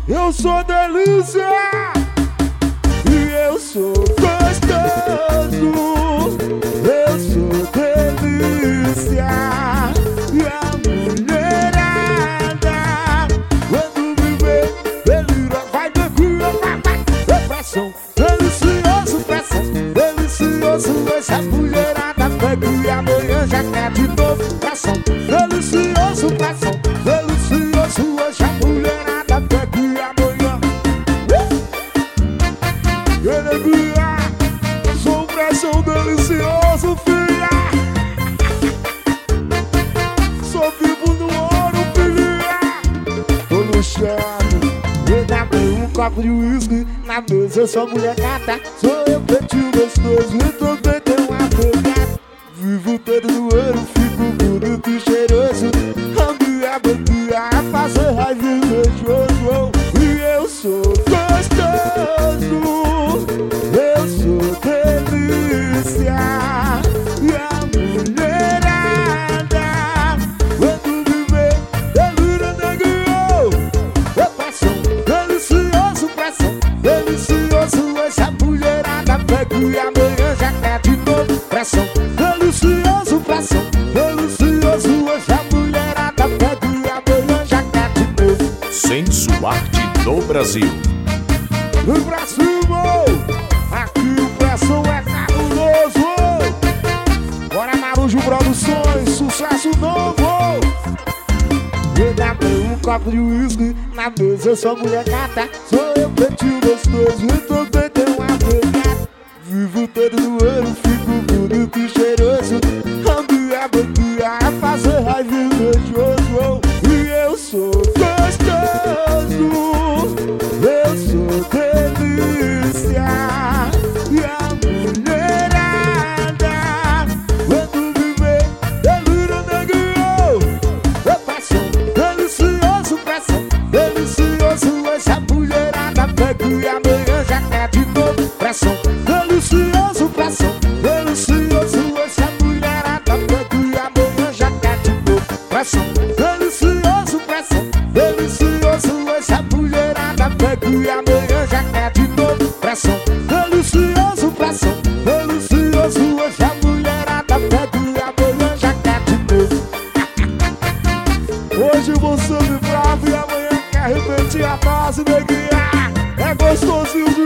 Eu sou delícia e eu sou gostoso. Eu sou delícia e a mulherada quando me vê delira, vai tranquila, vai. Pressão, delicioso, pressão, delicioso. Essa mulherada pega e amanhã já quer de novo. Pressão, delicioso, pressão, delicioso. Essa mulherada pega e amanhã. Alegria, sou pressão, delicioso, filha. Sou vivo no ouro, filha. Tô luxando, eu dei um copo de uísque na mesa. Eu sou mulher gata, sou eu pretinho gostoso e também tenho uma pegada. Vivo todo no ouro, fico bonito e cheiroso. Ando a bandeira a fazer raiva invejoso. E eu sou gostoso, eu sou delícia e a mulherada quando me vê delira, neguinho. Pressão, delicioso, pressão, delicioso. Essa mulherada pega e amanhã já quer de novo. Pressão, delicioso, pressão, delicioso. Essa mulherada pega e amanhã já quer de novo. Sensuarte do Brasil. No Brasil, aqui o pressão é cabuloso. Bora Marujo Produções, sucesso novo. Eu dei um copo de uísque na mesa. Eu sou mulher gata, sou eu pretinho gostoso e também tenho uma pegada. Vivo todo no ouro, fico bonito e cheiroso. Ando a bandeira a fazer raiva invejoso. E eu sou gostoso, eu sou delícia e a mulherada quando me vê delira, neguinho. Pressão, delicioso, pressão, delicioso. Essa mulherada pega e amanhã já quer de novo. Pressão, delicioso, pressão, delicioso. Essa mulherada pega e amanhã já quer de novo. Pressão, delicioso, pressão, delicioso. Essa mulherada pega e amanhã já quer de novo. Pressão, delicioso, pressão, delicioso. Essa mulherada pega e amanhã já quer de novo. Hoje você me bravo e amanhã quer repetir a base, neguinha. É gostosinho